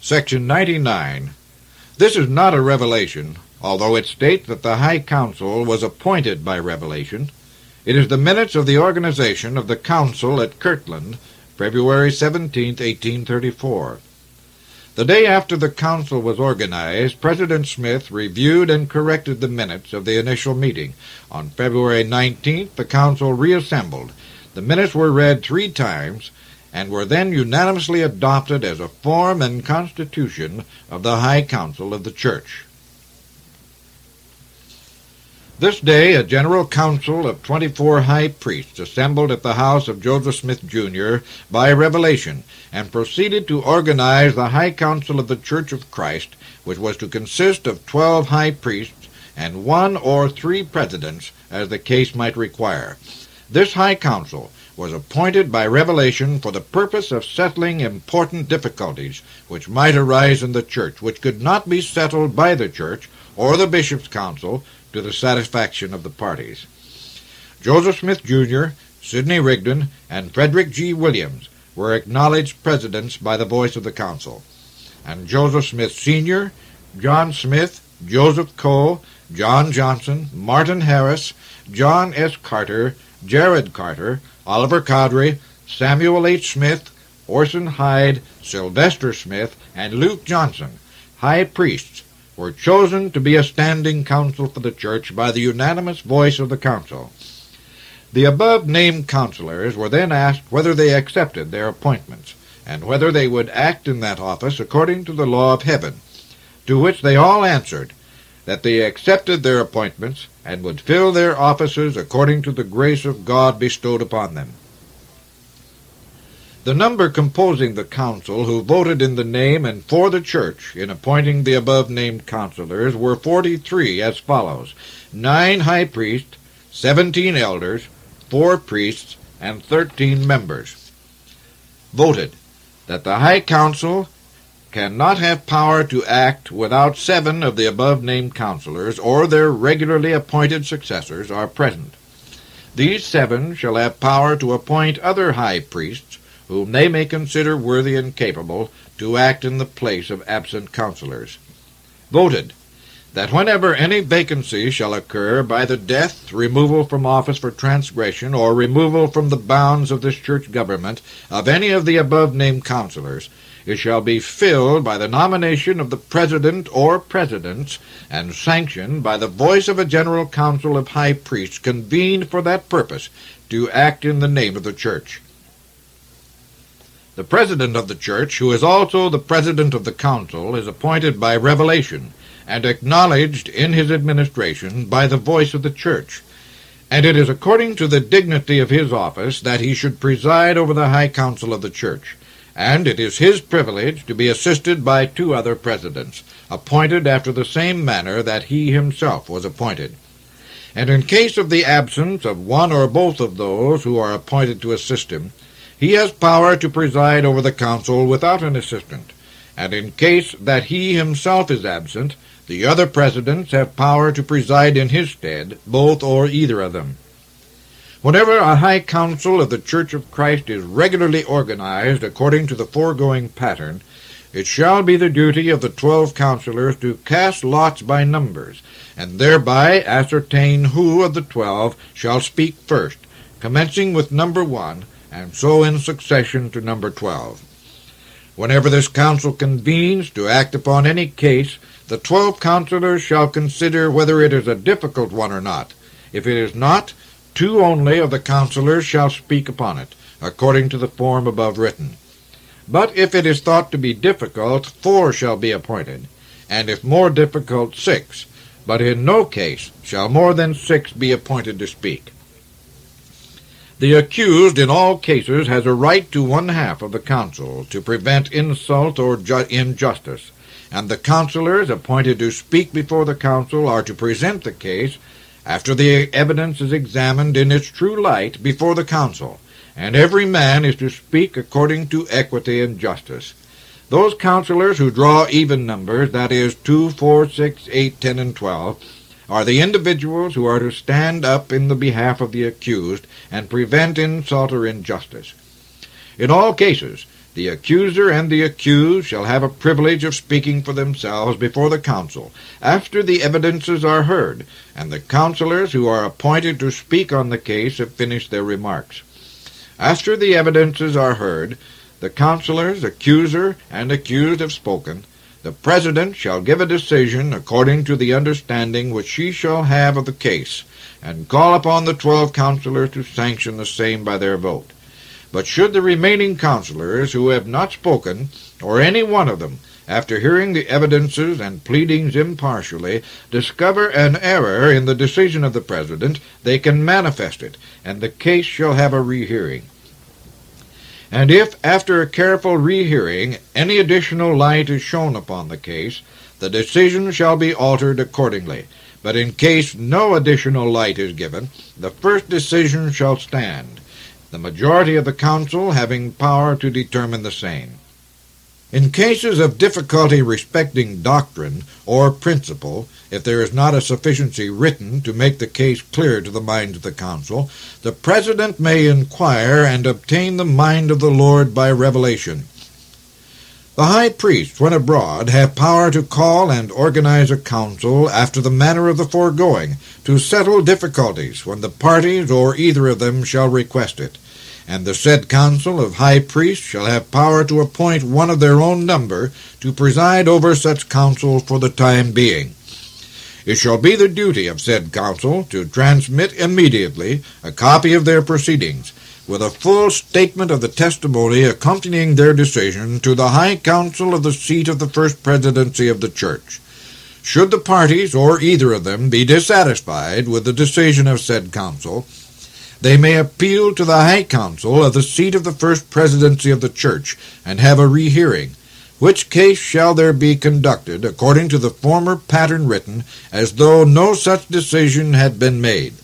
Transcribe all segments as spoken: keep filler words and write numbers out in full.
Section ninety-nine. This is not a revelation, although it states that the High Council was appointed by revelation. It is the minutes of the organization of the Council at Kirtland, February seventeenth, eighteen thirty-four. The day after the Council was organized, President Smith reviewed and corrected the minutes of the initial meeting. On February nineteenth, the Council reassembled. The minutes were read three times, and were then unanimously adopted as a form and constitution of the High Council of the Church. This day a general council of twenty-four high priests assembled at the house of Joseph Smith, Junior by revelation, and proceeded to organize the High Council of the Church of Christ, which was to consist of twelve high priests and one or three presidents, as the case might require. This High Council was appointed by revelation for the purpose of settling important difficulties which might arise in the church, which could not be settled by the church or the bishop's council to the satisfaction of the parties. Joseph Smith, Junior, Sidney Rigdon, and Frederick G. Williams were acknowledged presidents by the voice of the council, and Joseph Smith, Senior, John Smith, Joseph Coe, John Johnson, Martin Harris, John S. Carter, Jared Carter, Oliver Cowdery, Samuel H. Smith, Orson Hyde, Sylvester Smith, and Luke Johnson, high priests, were chosen to be a standing council for the church by the unanimous voice of the council. The above-named councilors were then asked whether they accepted their appointments, and whether they would act in that office according to the law of heaven, to which they all answered that they accepted their appointments and would fill their offices according to the grace of God bestowed upon them. The number composing the council who voted in the name and for the church in appointing the above-named councilors were forty-three, as follows: nine high priests, seventeen elders, four priests, and thirteen members. Voted that the High Council cannot have power to act without seven of the above-named councilors or their regularly appointed successors are present. These seven shall have power to appoint other high priests, whom they may consider worthy and capable to act in the place of absent councilors. Voted that whenever any vacancy shall occur by the death, removal from office for transgression, or removal from the bounds of this church government of any of the above-named councilors, it shall be filled by the nomination of the president or presidents, and sanctioned by the voice of a general council of high priests convened for that purpose to act in the name of the church. The president of the church, who is also the president of the council, is appointed by revelation, and acknowledged in his administration by the voice of the church, and it is according to the dignity of his office that he should preside over the high council of the church, and it is his privilege to be assisted by two other presidents, appointed after the same manner that he himself was appointed. And in case of the absence of one or both of those who are appointed to assist him, he has power to preside over the council without an assistant, and in case that he himself is absent, the other presidents have power to preside in his stead, both or either of them. Whenever a high council of the Church of Christ is regularly organized according to the foregoing pattern, it shall be the duty of the twelve councilors to cast lots by numbers, and thereby ascertain who of the twelve shall speak first, commencing with number one, and so in succession to number twelve. Whenever this council convenes to act upon any case, the twelve councilors shall consider whether it is a difficult one or not. If it is not, two only of the councilors shall speak upon it, according to the form above written. But if it is thought to be difficult, four shall be appointed, and if more difficult, six. But in no case shall more than six be appointed to speak. The accused in all cases has a right to one half of the council to prevent insult or ju- injustice, and the councilors appointed to speak before the council are to present the case after the evidence is examined in its true light before the council, and every man is to speak according to equity and justice. Those councilors who draw even numbers, that is, two, four, six, eight, ten, and twelve, are the individuals who are to stand up in the behalf of the accused and prevent insult or injustice. In all cases, The accuser and the accused shall have a privilege of speaking for themselves before the council, after the evidences are heard, and the counselors who are appointed to speak on the case have finished their remarks. After the evidences are heard, the counselors, accuser, and accused have spoken, the President shall give a decision according to the understanding which she shall have of the case, and call upon the twelve counselors to sanction the same by their vote. But should the remaining counselors who have not spoken, or any one of them, after hearing the evidences and pleadings impartially, discover an error in the decision of the President, they can manifest it, and the case shall have a rehearing. And if, after a careful rehearing, any additional light is shown upon the case, the decision shall be altered accordingly. But in case no additional light is given, the first decision shall stand, the majority of the council having power to determine the same. In cases of difficulty respecting doctrine or principle, if there is not a sufficiency written to make the case clear to the mind of the council, the President may inquire and obtain the mind of the Lord by revelation. The high priests, when abroad, have power to call and organize a council after the manner of the foregoing, to settle difficulties when the parties or either of them shall request it. And the said council of high priests shall have power to appoint one of their own number to preside over such council for the time being. It shall be the duty of said council to transmit immediately a copy of their proceedings, with a full statement of the testimony accompanying their decision, to the high council of the seat of the first presidency of the church. Should the parties, or either of them, be dissatisfied with the decision of said council, they may appeal to the high council of the seat of the first presidency of the church, and have a rehearing, which case shall there be conducted according to the former pattern written, as though no such decision had been made.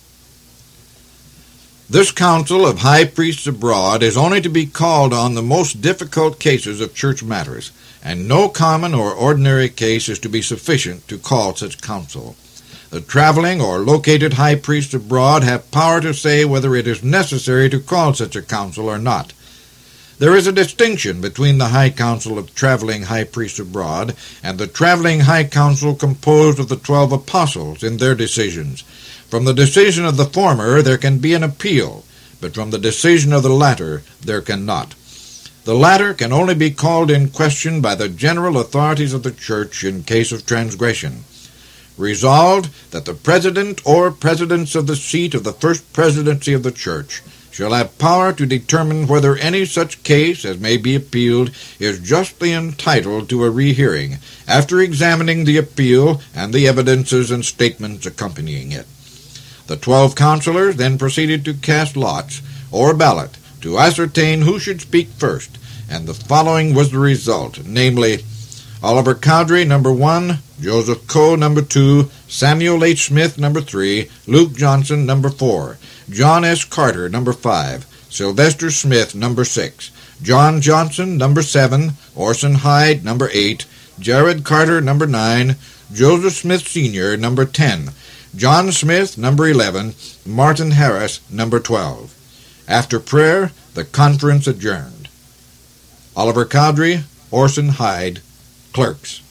This council of high priests abroad is only to be called on the most difficult cases of church matters, and no common or ordinary case is to be sufficient to call such council. The traveling or located high priests abroad have power to say whether it is necessary to call such a council or not. There is a distinction between the high council of traveling high priests abroad and the traveling high council composed of the twelve apostles in their decisions. From the decision of the former there can be an appeal, but from the decision of the latter there cannot. The latter can only be called in question by the general authorities of the church in case of transgression. Resolved, that the President or Presidents of the seat of the first presidency of the church shall have power to determine whether any such case as may be appealed is justly entitled to a rehearing, after examining the appeal and the evidences and statements accompanying it. The twelve counselors then proceeded to cast lots, or ballot, to ascertain who should speak first, and the following was the result, namely, Oliver Cowdery, number one, Joseph Coe, number two, Samuel H. Smith, number three, Luke Johnson, number four, John S. Carter, number five, Sylvester Smith, number six, John Johnson, number seven, Orson Hyde, number eight, Jared Carter, number nine, Joseph Smith, Senior, number ten, John Smith, number eleven, Martin Harris, number twelve. After prayer, the conference adjourned. Oliver Cowdery, Orson Hyde, Clerks.